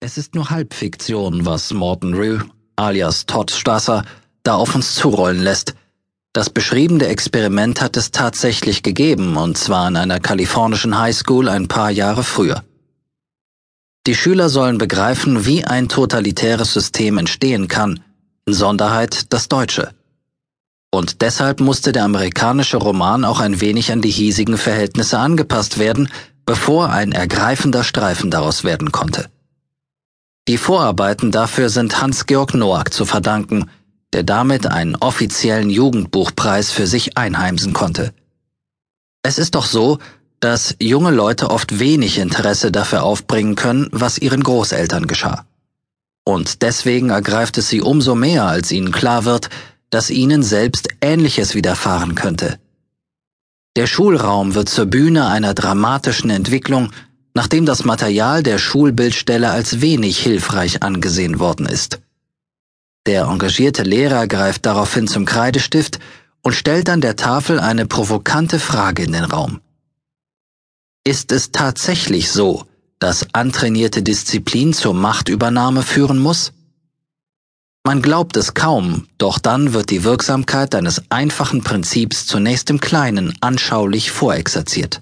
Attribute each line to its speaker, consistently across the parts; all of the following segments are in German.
Speaker 1: Es ist nur Halbfiktion, was Morton Rue, alias Todd Strasser, da auf uns zurollen lässt. Das beschriebene Experiment hat es tatsächlich gegeben, und zwar an einer kalifornischen Highschool ein paar Jahre früher. Die Schüler sollen begreifen, wie ein totalitäres System entstehen kann, in Sonderheit das deutsche. Und deshalb musste der amerikanische Roman auch ein wenig an die hiesigen Verhältnisse angepasst werden, bevor ein ergreifender Streifen daraus werden konnte. Die Vorarbeiten dafür sind Hans-Georg Noack zu verdanken, der damit einen offiziellen Jugendbuchpreis für sich einheimsen konnte. Es ist doch so, dass junge Leute oft wenig Interesse dafür aufbringen können, was ihren Großeltern geschah. Und deswegen ergreift es sie umso mehr, als ihnen klar wird, dass ihnen selbst Ähnliches widerfahren könnte. Der Schulraum wird zur Bühne einer dramatischen Entwicklung, nachdem das Material der Schulbildstelle als wenig hilfreich angesehen worden ist. Der engagierte Lehrer greift daraufhin zum Kreidestift und stellt an der Tafel eine provokante Frage in den Raum. Ist es tatsächlich so, dass antrainierte Disziplin zur Machtübernahme führen muss? Man glaubt es kaum, doch dann wird die Wirksamkeit eines einfachen Prinzips zunächst im Kleinen anschaulich vorexerziert.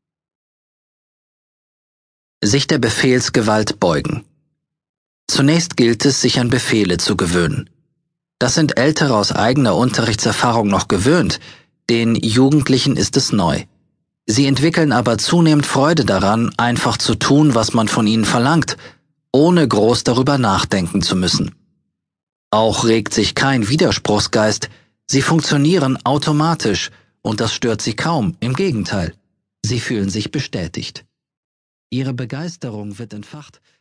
Speaker 1: Sich der Befehlsgewalt beugen. Zunächst gilt es, sich an Befehle zu gewöhnen. Das sind Ältere aus eigener Unterrichtserfahrung noch gewöhnt, den Jugendlichen ist es neu. Sie entwickeln aber zunehmend Freude daran, einfach zu tun, was man von ihnen verlangt, ohne groß darüber nachdenken zu müssen. Auch regt sich kein Widerspruchsgeist, sie funktionieren automatisch, und das stört sie kaum, im Gegenteil, sie fühlen sich bestätigt. Ihre Begeisterung wird entfacht,